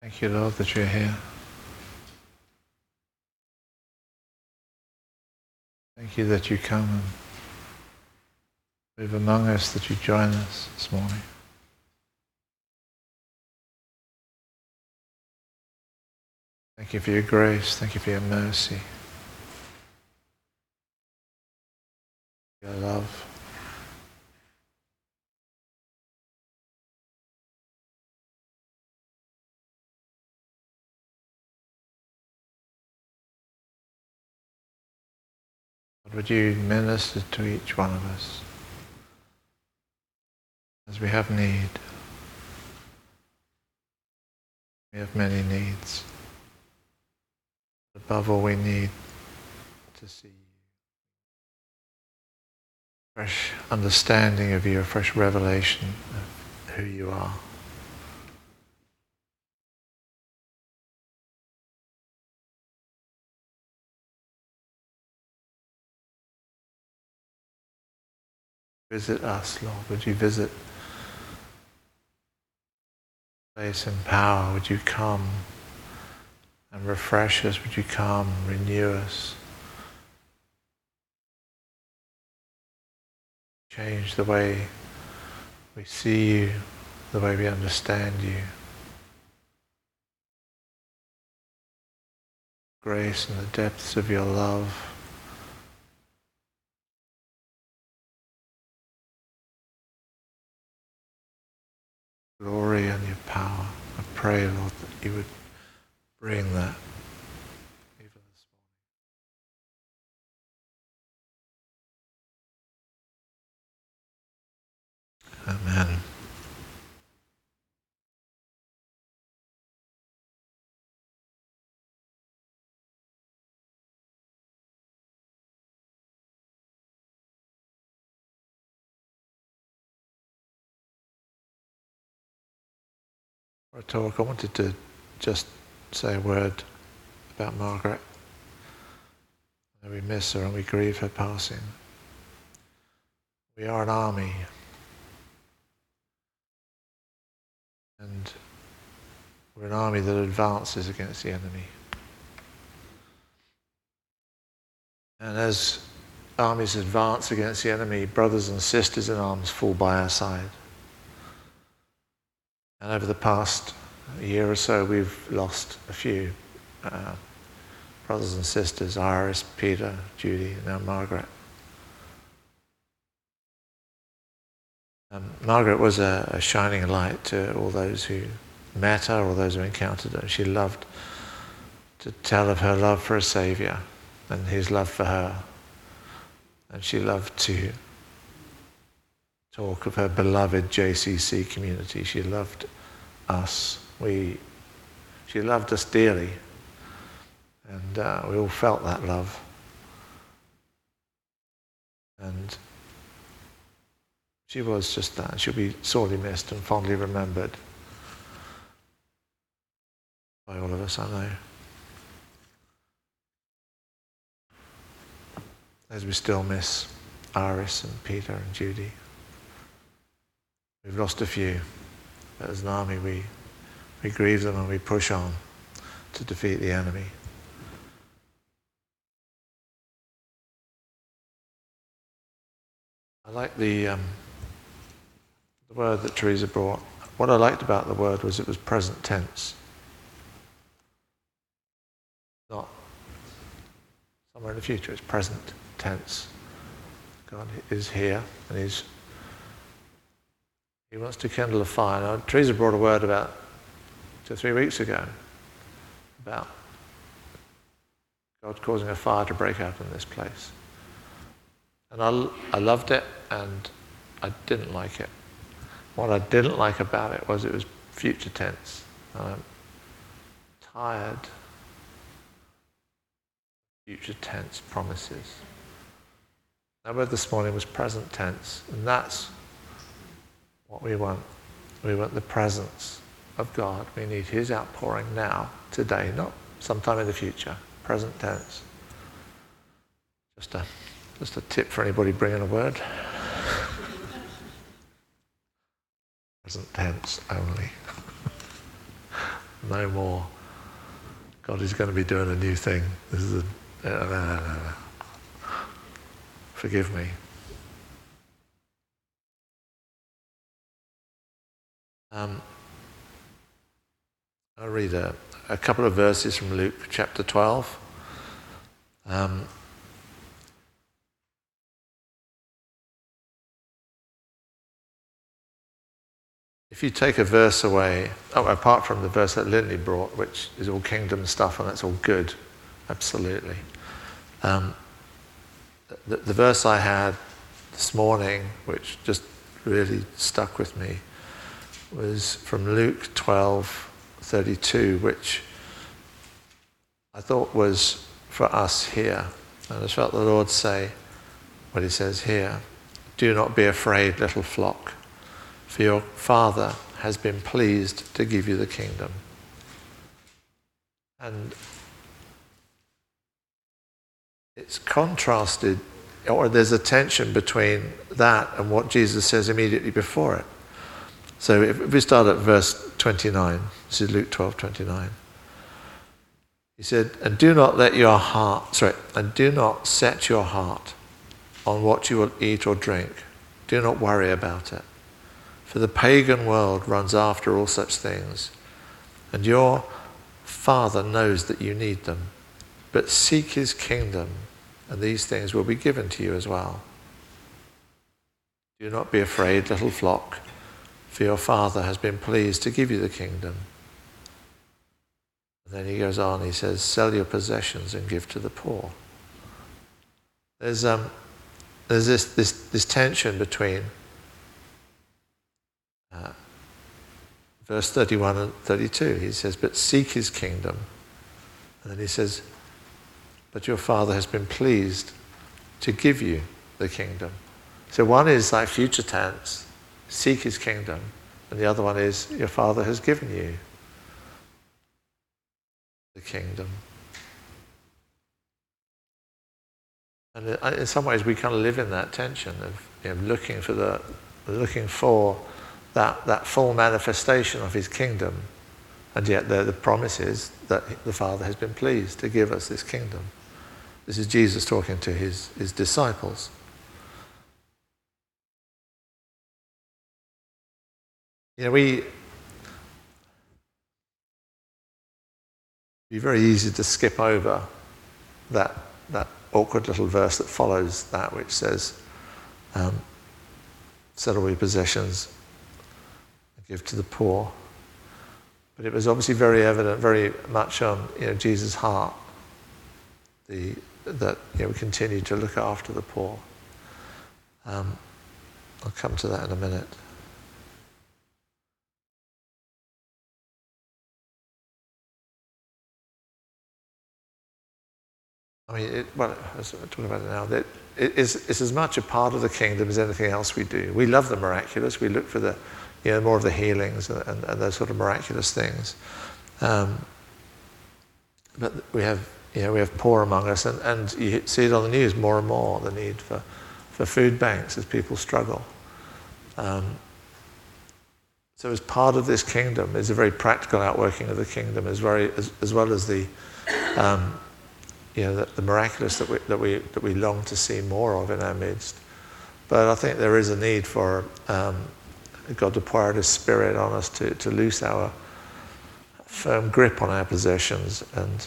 Thank you, Lord, that you're here. Thank you that you come and live among us, that you join us this morning. Thank you for your grace. Thank you for your mercy, your love. Lord, would you minister to each one of us as we have need. We have many needs. Above all, we need to see you. Fresh understanding of you, a fresh revelation of who you are. Visit us, Lord. Would you visit place and power? Would you come and refresh us? Would you come and renew us? Change the way we see you, the way we understand you. Grace and the depths of your love. Glory and your power. I pray, Lord, that you would bring that even this morning. Amen. For a talk, I wanted to just say a word about Margaret. We miss her and we grieve her passing. We are an army. And we're an army that advances against the enemy. And as armies advance against the enemy, brothers and sisters in arms fall by our side. And over the past year or so, we've lost a few brothers and sisters, Iris, Peter, Judy, and now Margaret. Margaret was a shining light to all those who met her, all those who encountered her. She loved to tell of her love for a Saviour and his love for her. And she loved to talk of her beloved JCC community. She loved us. She loved us dearly. And we all felt that love. And she was just that. She'll be sorely missed and fondly remembered by all of us, I know. As we still miss Iris and Peter and Judy. We've lost a few, but as an army we grieve them and we push on to defeat the enemy. I like the word that Teresa brought. What I liked about the word was it was present tense. Not somewhere in the future, it's present tense. God is here and he wants to kindle a fire. Now, Teresa brought a word about 2 or 3 weeks ago about God causing a fire to break out in this place. And I loved it and I didn't like it. What I didn't like about it was future tense. I'm tired of future tense promises. That word this morning was present tense, and that's what we want. We want the presence of God. We need his outpouring now, today, not sometime in the future. Present tense. Just a tip for anybody bringing a word. Present tense only. No more. God is going to be doing a new thing. This is forgive me. I'll read a couple of verses from Luke chapter 12. If you take a verse away, apart from the verse that Lindley brought, which is all kingdom stuff and that's all good, absolutely. The verse I had this morning, which just really stuck with me, was from Luke 12:32, which I thought was for us here. And I just felt the Lord say what he says here: "Do not be afraid, little flock, for your Father has been pleased to give you the kingdom." And it's contrasted, or there's a tension between that and what Jesus says immediately before it. So if we start at verse 29, this is Luke 12:29. He said, and do not set your heart on what you will eat or drink. Do not worry about it. For the pagan world runs after all such things, and your Father knows that you need them. But seek his kingdom, and these things will be given to you as well. Do not be afraid, little flock, for your Father has been pleased to give you the kingdom. And then he goes on, he says, sell your possessions and give to the poor. There's this tension between verse 31 and 32. He says, but seek his kingdom. And then he says, but your Father has been pleased to give you the kingdom. So one is like future tense, seek his kingdom, and the other one is your Father has given you the kingdom. And in some ways we kind of live in that tension of looking for that full manifestation of his kingdom, and yet the promise is that the Father has been pleased to give us this kingdom. This is Jesus talking to his disciples. It'd be very easy to skip over that awkward little verse that follows that, which says, sell all your possessions and give to the poor. But it was obviously very evident, very much on Jesus' heart, that we continue to look after the poor. I'll come to that in a minute. As I'm talking about it now, that it's as much a part of the kingdom as anything else we do. We love the miraculous. We look for the, more of the healings and those sort of miraculous things. But we have poor among us, and you see it on the news more and more, the need for food banks as people struggle. So as part of this kingdom is a very practical outworking of the kingdom, as well as the the miraculous that we long to see more of in our midst. But I think there is a need for God to pour out his Spirit on us to loose our firm grip on our possessions. And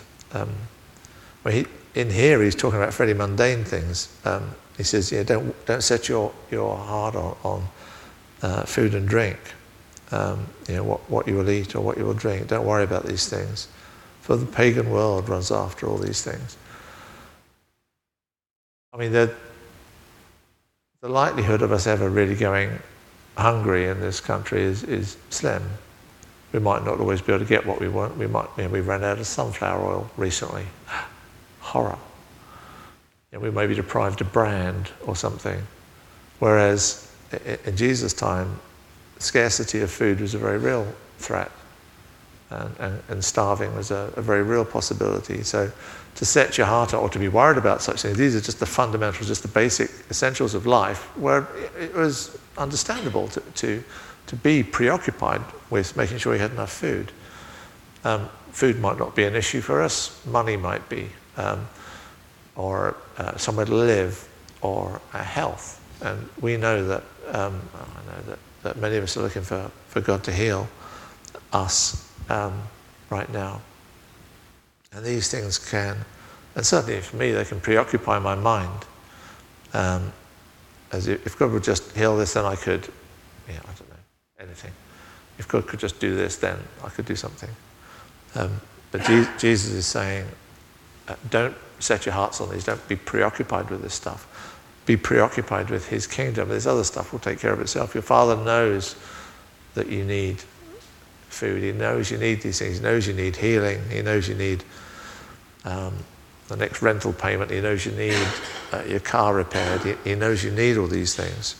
in here he's talking about fairly mundane things. He says, don't set your heart on food and drink, what you will eat or what you will drink. Don't worry about these things. For the pagan world runs after all these things. The likelihood of us ever really going hungry in this country is slim. We might not always be able to get what we want. We ran out of sunflower oil recently. Horror. We may be deprived of brand or something. Whereas in Jesus' time, scarcity of food was a very real threat. And starving was a very real possibility. So to set your heart on or to be worried about such things, these are just the fundamentals, just the basic essentials of life, where it was understandable to be preoccupied with making sure you had enough food. Food might not be an issue for us, money might be, or somewhere to live, or health. And we know that, I know that many of us are looking for God to heal us right now. And these things can, and certainly for me, they can preoccupy my mind. As if God would just heal this, then I could, I don't know, anything. If God could just do this, then I could do something. But Jesus is saying, don't set your hearts on these. Don't be preoccupied with this stuff. Be preoccupied with his kingdom. This other stuff will take care of itself. Your Father knows that you need food. He knows you need these things. He knows you need healing. He knows you need the next rental payment. He knows you need your car repaired. He knows you need all these things.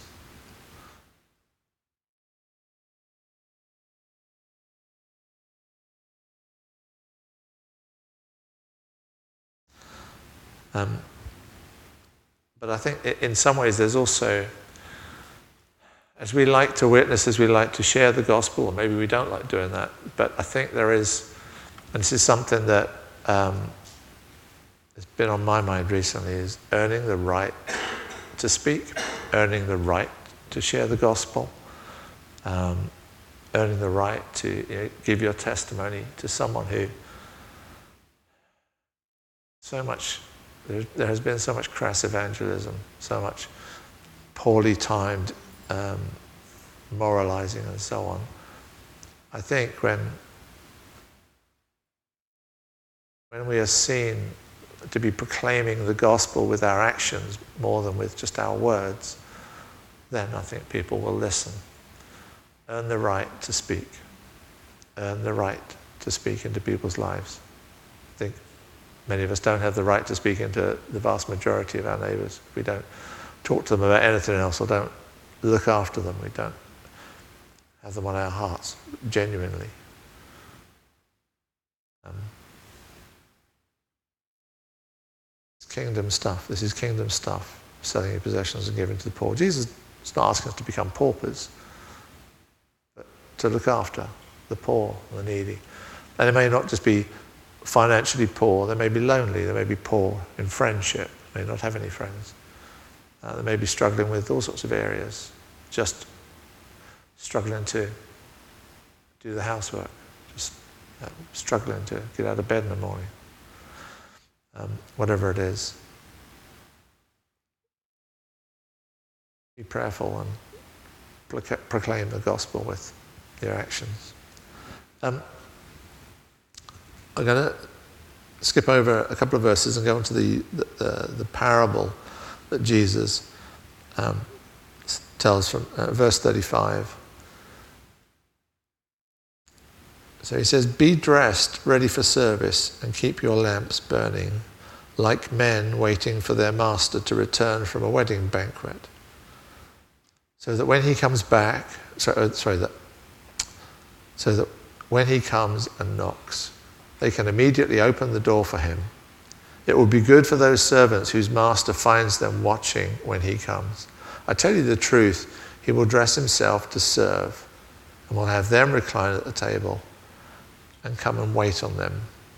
But I think in some ways there's also, as we like to witness, as we like to share the gospel, or maybe we don't like doing that, but I think there is, and this is something that has been on my mind recently, is earning the right to speak, earning the right to share the gospel, earning the right to give your testimony to someone who there has been so much crass evangelism, so much poorly timed moralizing and so on. I think when we are seen to be proclaiming the gospel with our actions more than with just our words, then I think people will listen. Earn the right to speak. Earn the right to speak into people's lives. I think many of us don't have the right to speak into the vast majority of our neighbours. We don't talk to them about anything else, or don't look after them. We don't have them on our hearts, genuinely. It's kingdom stuff. This is kingdom stuff, selling your possessions and giving to the poor. Jesus is not asking us to become paupers, but to look after the poor and the needy. And it may not just be financially poor, they may be lonely, they may be poor in friendship, may not have any friends. They may be struggling with all sorts of areas, just struggling to do the housework, just struggling to get out of bed in the morning, whatever it is. Be prayerful and proclaim the gospel with your actions. I'm going to skip over a couple of verses and go into the parable that Jesus tells from verse 35. So he says, "Be dressed, ready for service, and keep your lamps burning, like men waiting for their master to return from a wedding banquet, so that when he comes back, so that when he comes and knocks, they can immediately open the door for him. It will be good for those servants whose master finds them watching when he comes. I tell you the truth, he will dress himself to serve, and will have them recline at the table and come and wait on them."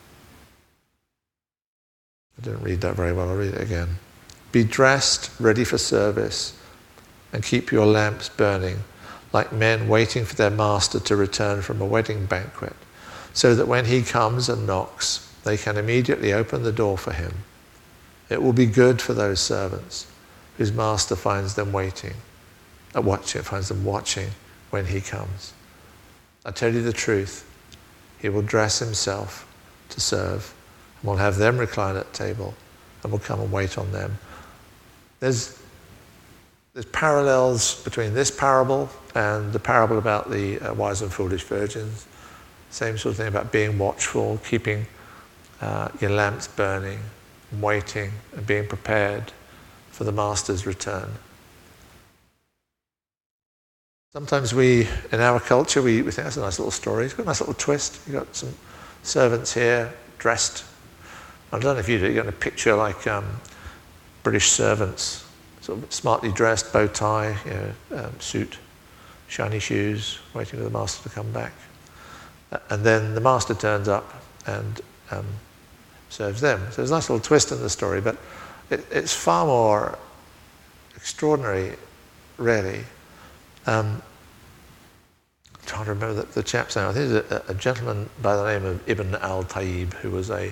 I didn't read that very well, I'll read it again. "Be dressed, ready for service, and keep your lamps burning, like men waiting for their master to return from a wedding banquet, so that when he comes and knocks, they can immediately open the door for him. It will be good for those servants whose master finds them finds them watching when he comes. I tell you the truth, he will dress himself to serve, and will have them recline at the table, and will come and wait on them." There's parallels between this parable and the parable about the wise and foolish virgins. Same sort of thing about being watchful, keeping your lamps burning, waiting and being prepared for the master's return. Sometimes we, in our culture, we think that's a nice little story. It's got a nice little twist. You've got some servants here dressed. I don't know if you do. You've got a picture like British servants, sort of smartly dressed, bow tie, suit, shiny shoes, waiting for the master to come back. And then the master turns up and serves them. So there's a nice little twist in the story, but it's far more extraordinary, really. I'm trying to remember the chap's name. I think it was a gentleman by the name of Ibn al-Tayyib, who was a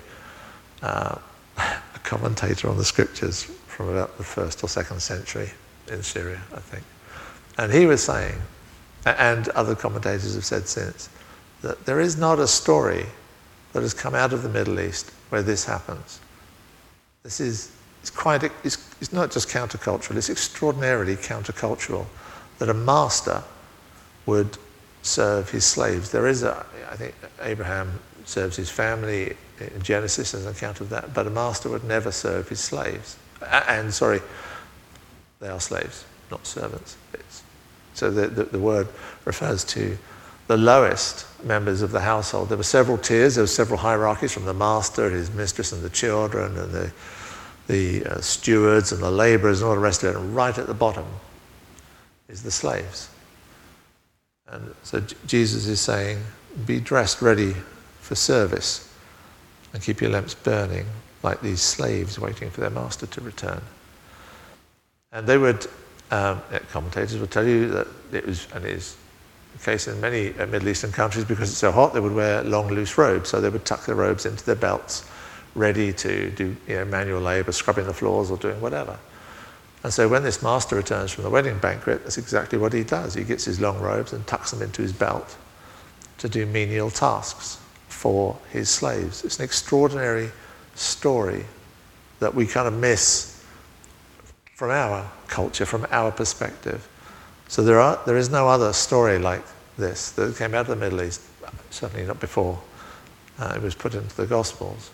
commentator on the scriptures from about the 1st or 2nd century in Syria, I think. And he was saying, and other commentators have said since, that there is not a story that has come out of the Middle East where this happens. This is it's not just countercultural, it's extraordinarily countercultural that a master would serve his slaves. There is I think Abraham serves his family in Genesis as an account of that, but a master would never serve his slaves. And sorry, they are slaves, not servants. So the word refers to the lowest members of the household. There were several tiers, there were several hierarchies, from the master and his mistress and the children and the stewards and the labourers and all the rest of it. And right at the bottom is the slaves. And so Jesus is saying, be dressed ready for service and keep your lamps burning like these slaves waiting for their master to return. And they would, commentators would tell you that it was, and it is the case in many Middle Eastern countries, because it's so hot, they would wear long, loose robes. So they would tuck their robes into their belts, ready to do manual labour, scrubbing the floors or doing whatever. And so when this master returns from the wedding banquet, that's exactly what he does. He gets his long robes and tucks them into his belt to do menial tasks for his slaves. It's an extraordinary story that we kind of miss from our culture, from our perspective. So there is no other story like this that came out of the Middle East, certainly not before it was put into the Gospels.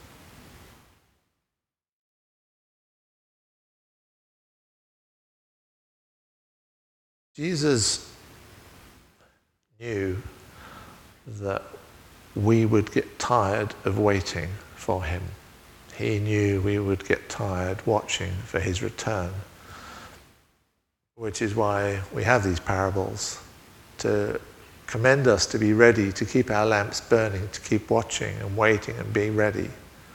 Jesus knew that we would get tired of waiting for him. He knew we would get tired watching for his return, which is why we have these parables, to commend us to be ready, to keep our lamps burning, to keep watching and waiting and being ready.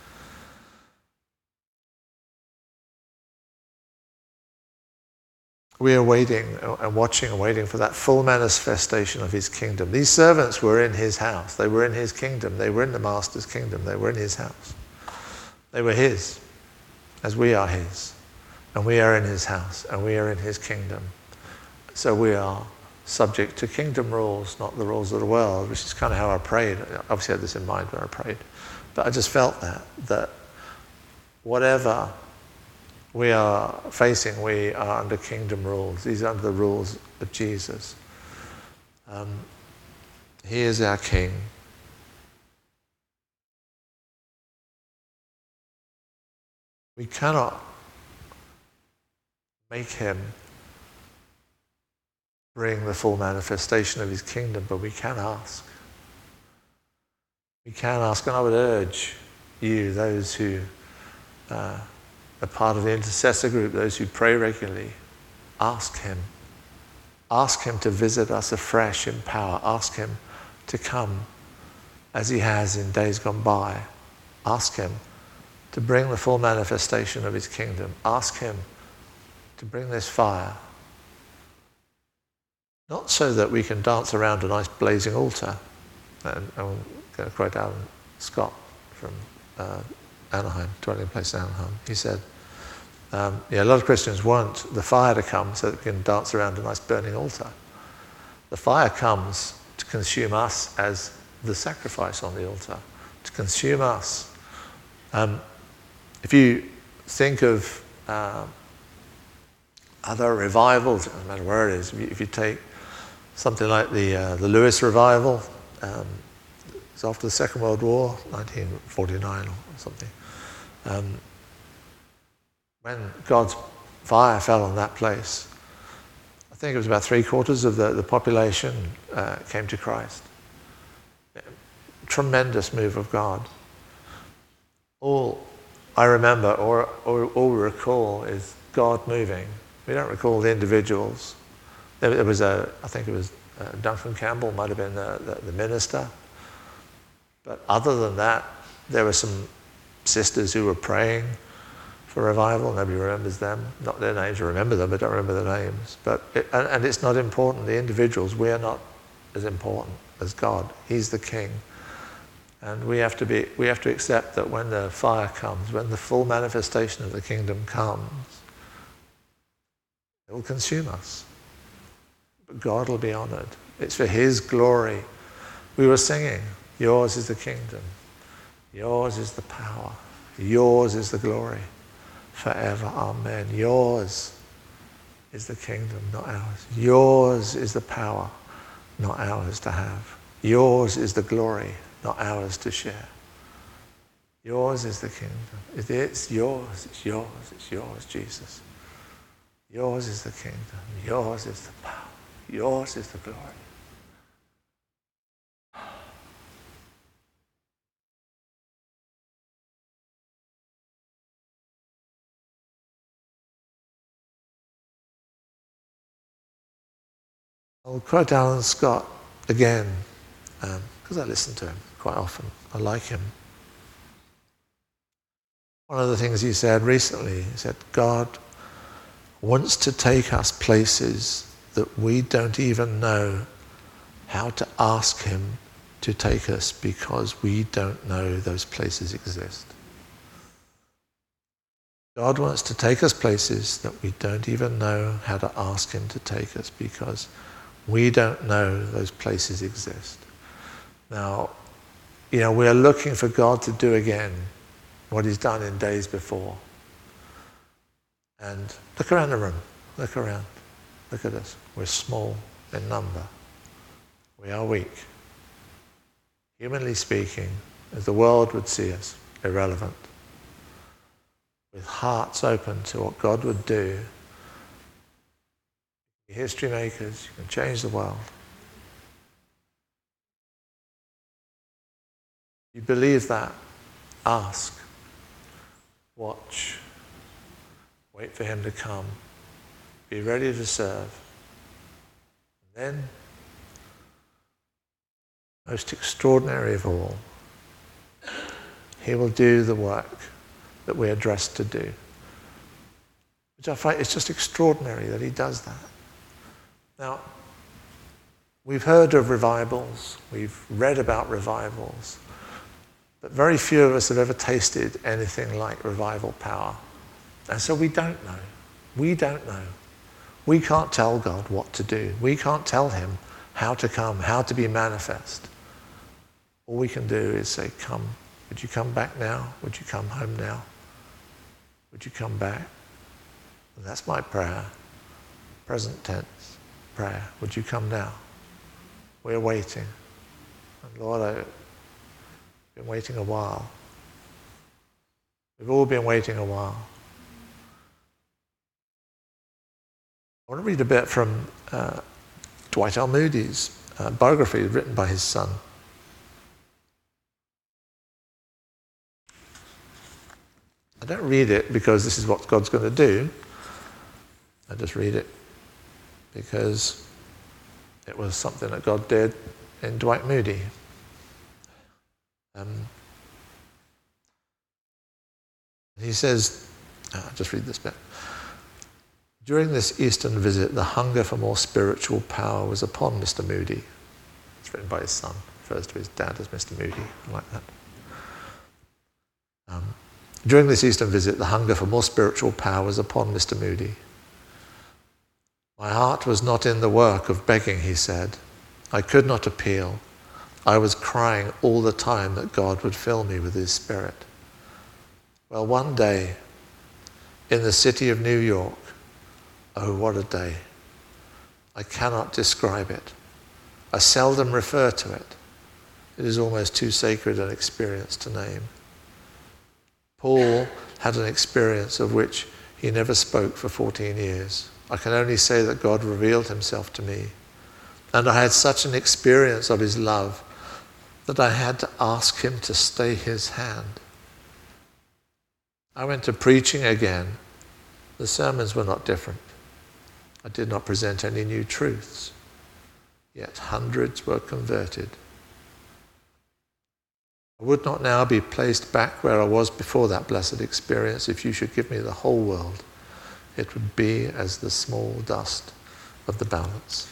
We are waiting and watching and waiting for that full manifestation of his kingdom. These servants were in his house. They were in his kingdom. They were in the master's kingdom. They were in his house. They were his, as we are his. And we are in his house, and we are in his kingdom. So we are subject to kingdom rules, not the rules of the world, which is kind of how I prayed. I obviously had this in mind when I prayed. But I just felt that whatever we are facing, we are under kingdom rules. These are under the rules of Jesus. He is our King. We cannot make him bring the full manifestation of his kingdom, but we can ask. We can ask, and I would urge you, those who are part of the intercessor group, those who pray regularly, ask him. Ask him to visit us afresh in power. Ask him to come as he has in days gone by. Ask him to bring the full manifestation of his kingdom. Ask him to bring this fire. Not so that we can dance around a nice blazing altar. And I'm going to quote Alan Scott from Anaheim, dwelling place in Anaheim. He said, a lot of Christians want the fire to come so that we can dance around a nice burning altar. The fire comes to consume us as the sacrifice on the altar, to consume us. If you think of other revivals, it doesn't matter where it is, if you take something like the Lewis revival, it's after the Second World War, 1949 or something. When God's fire fell on that place, I think it was about 3/4 of the population came to Christ. Tremendous move of God. All I remember or all we recall is God moving. We don't recall the individuals. There was I think it was Duncan Campbell might have been the minister. But other than that, there were some sisters who were praying for revival. Nobody remembers them. Not their names. I remember them, but don't remember their names. And it's not important. The individuals, we are not as important as God. He's the King. And we have to accept that when the fire comes, when the full manifestation of the kingdom comes, it will consume us. But God will be honored. It's for his glory. We were singing, yours is the kingdom. Yours is the power. Yours is the glory. Forever, amen. Yours is the kingdom, not ours. Yours is the power, not ours to have. Yours is the glory, not ours to share. Yours is the kingdom. It's yours, it's yours, it's yours, Jesus. Yours is the kingdom. Yours is the power. Yours is the glory. I'll quote Alan Scott again, because I listen to him quite often. I like him. One of the things he said recently, he said, God wants to take us places that we don't even know how to ask him to take us because we don't know those places exist. God wants to take us places that we don't even know how to ask him to take us because we don't know those places exist. Now, we are looking for God to do again what he's done in days before. And look around the room. Look around. Look at us. We're small in number. We are weak. Humanly speaking, as the world would see us, irrelevant. With hearts open to what God would do, history makers, you can change the world. You believe that? Ask. Watch. Wait for him to come. Be ready to serve. And then, most extraordinary of all, he will do the work that we are dressed to do. Which I find it's just extraordinary that he does that. Now, we've heard of revivals, we've read about revivals, but very few of us have ever tasted anything like revival power. And so we don't know. We don't know. We can't tell God what to do. We can't tell him how to come, how to be manifest. All we can do is say, come. Would you come back now? Would you come home now? Would you come back? And that's my prayer. Present tense prayer. Would you come now? We're waiting. And Lord, I've been waiting a while. We've all been waiting a while. I want to read a bit from Dwight L. Moody's biography written by his son. I don't read it because this is what God's going to do. I just read it because it was something that God did in Dwight Moody. He says, I'll just read this bit. During this Eastern visit, the hunger for more spiritual power was upon Mr. Moody. It's written by his son. Refers to his dad as Mr. Moody. I like that. During this Eastern visit, the hunger for more spiritual power was upon Mr. Moody. My heart was not in the work of begging, he said. I could not appeal. I was crying all the time that God would fill me with his Spirit. Well, one day, in the city of New York, oh, what a day. I cannot describe it. I seldom refer to it. It is almost too sacred an experience to name. Paul had an experience of which he never spoke for 14 years. I can only say that God revealed himself to me. And I had such an experience of his love that I had to ask him to stay his hand. I went to preaching again. The sermons were not different. I did not present any new truths, yet hundreds were converted. I would not now be placed back where I was before that blessed experience. If you should give me the whole world, it would be as the small dust of the balance.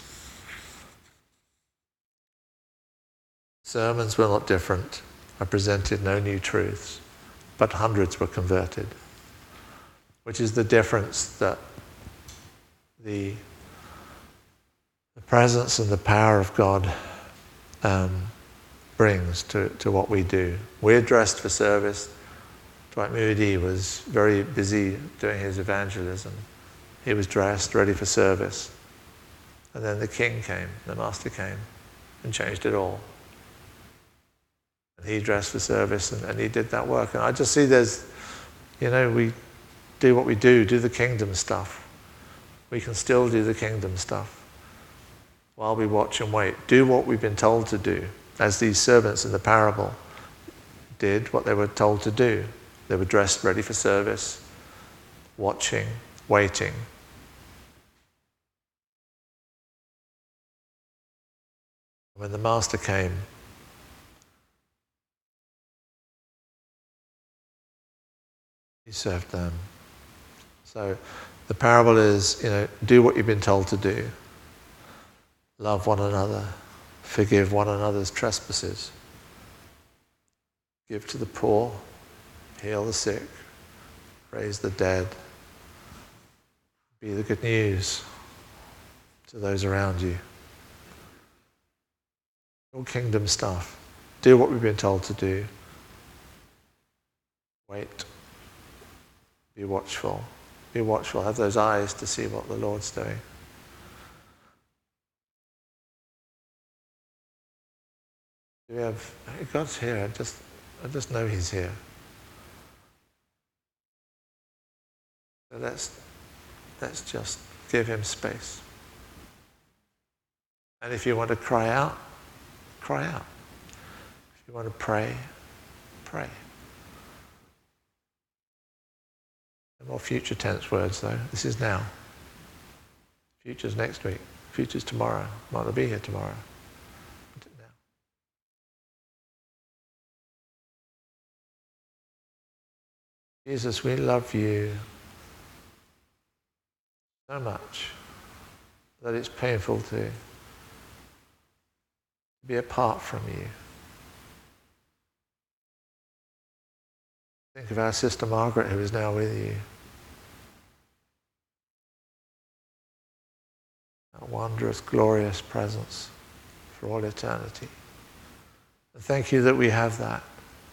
Sermons were not different. I presented no new truths, but hundreds were converted, which is the difference that the presence and the power of God brings to what we do. We're dressed for service. Dwight Moody was very busy doing his evangelism. He was dressed, ready for service. And then the King came, the Master came, and changed it all. And he dressed for service, and he did that work. And I just see there's, we do what we do the kingdom stuff. We can still do the kingdom stuff while we watch and wait. Do what we've been told to do, as these servants in the parable did what they were told to do. They were dressed ready for service, watching, waiting. When the Master came, he served them. So the parable is, do what you've been told to do. Love one another. Forgive one another's trespasses. Give to the poor. Heal the sick. Raise the dead. Be the good news to those around you. All kingdom stuff. Do what we've been told to do. Wait. Be watchful. Be watchful. Have those eyes to see what the Lord's doing. Do we have God's here? I just know He's here. So let's just give Him space. And if you want to cry out, cry out. If you want to pray, pray. No more future tense words though. This is now. Future's next week. Future's tomorrow. Might not be here tomorrow. Put it now. Jesus, we love you so much that it's painful to be apart from you. Think of our sister Margaret, who is now with you. That wondrous, glorious presence for all eternity. And thank you that we have that.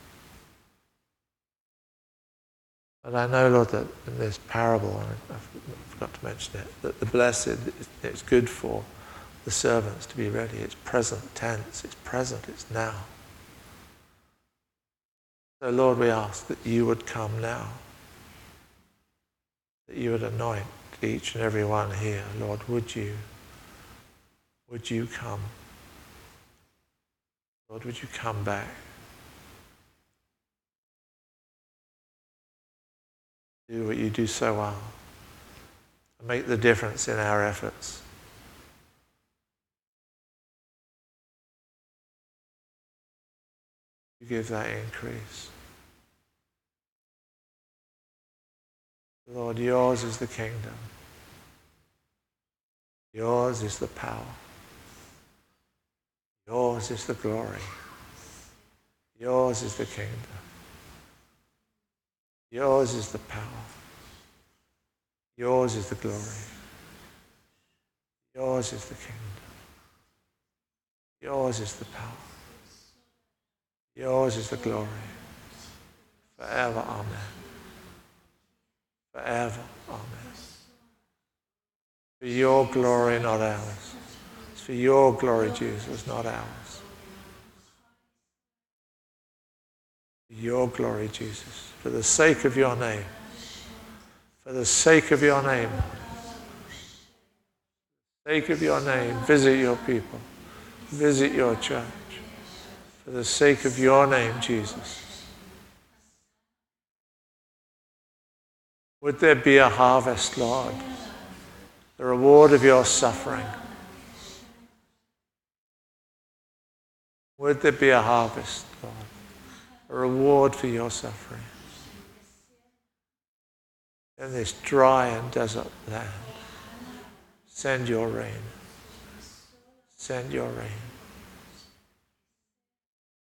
And I know, Lord, that in this parable, I forgot to mention it, that the blessed, it's good for the servants to be ready. It's present tense, it's present, it's now. So Lord, we ask that you would come now, that you would anoint each and every one here. Lord, would you come? Lord, would you come back? Do what you do so well and make the difference in our efforts. You give that increase. Lord, yours is the kingdom. Yours is the power. Yours is the glory. Yours is the kingdom. Yours is the power. Yours is the glory. Yours is the kingdom. Yours is the power. Yours is the glory. Forever, amen. Forever, amen. For your glory, not ours. It's for your glory, Jesus, not ours. For your glory, Jesus. For the sake of your name. For the sake of your name. For the sake of your name, visit your people. Visit your church. For the sake of your name, Jesus. Would there be a harvest, Lord? The reward of your suffering. Would there be a harvest, Lord? a reward for your suffering. In this dry and desert land, send your rain. Send your rain.